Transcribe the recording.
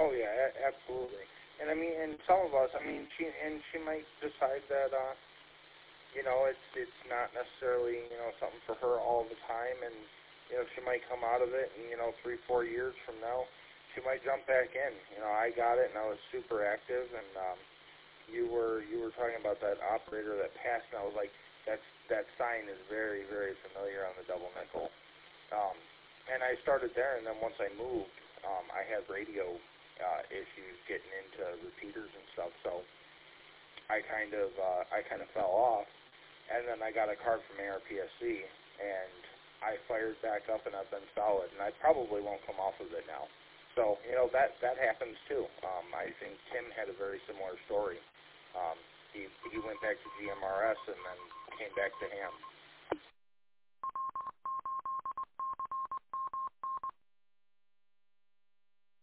Oh yeah, absolutely. And I mean, and some of us, I mean, she might decide that, it's not necessarily, something for her all the time, and she might come out of it, and 3-4 years from now, she might jump back in. I got it, and I was super active, and you were talking about that operator that passed, and I was like, that sign is very, very familiar on the double nickel. And I started there, and then once I moved, I had radio issues getting into repeaters and stuff, so I kind of fell off, and then I got a card from ARPSC, and I fired back up, and I've been solid, and I probably won't come off of it now. So that happens too. I think Tim had a very similar story. He went back to GMRS and then came back to ham.